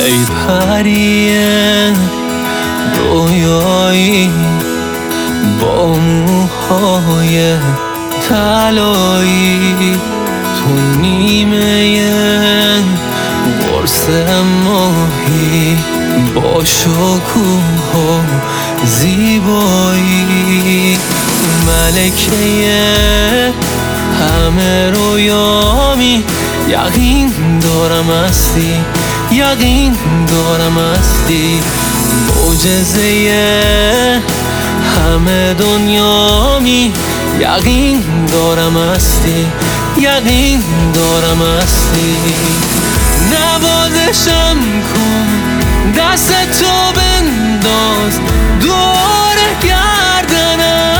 ای پری رویایی با موهای طلایی، تو نیمه قرص ماهی با شکوه و زیبایی، ملکه همه رویامی، یقین دارم هستی، یقین دارم هستی، معجزه همه دنیامی، یقین دارم هستی، یقین دارم هستی. نوازشم کن، دست تو بنداز دور گردنم،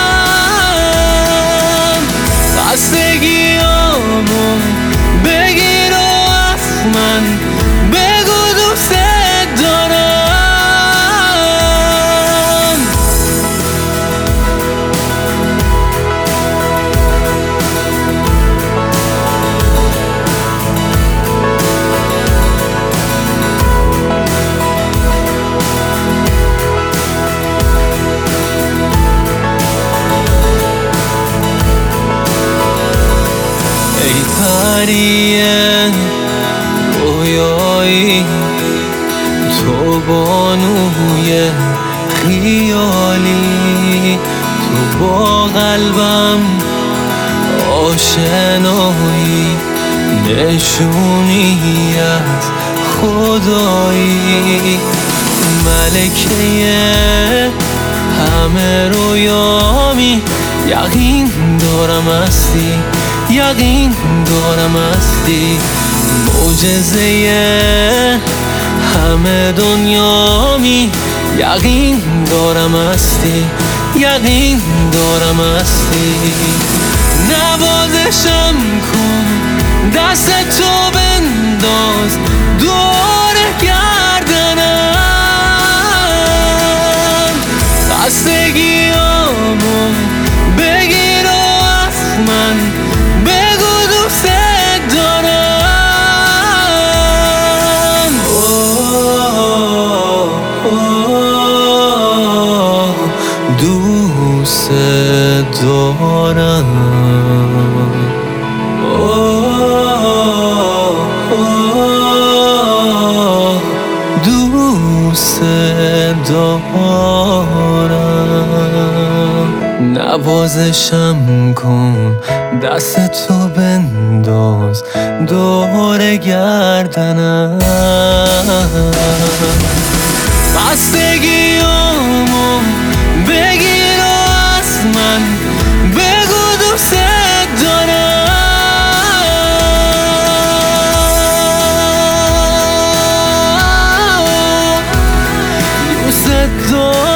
خستگیامو بگیر و از من بگو دوست دارم. ای پری رویایی، تو بانوی خیالی، تو با قلبم آشنایی، نشونی از خدایی، ملکه همه رویامی، یقین دارم هستی، یقین دارم هستی، معجزه همه دنیامی، یقین دارم هستی، یقین دارم هستی. نوازشم کن، دست تو بنداز دور گردنم، خستگیامو بگیر و از من بگو دوست دارم. دوست دارم، دوست دارم. نوازشم کن، دست تو بنداز دور گردنم، خستگیامو بگیر و از من بگو دوست دارم. دوست دارم.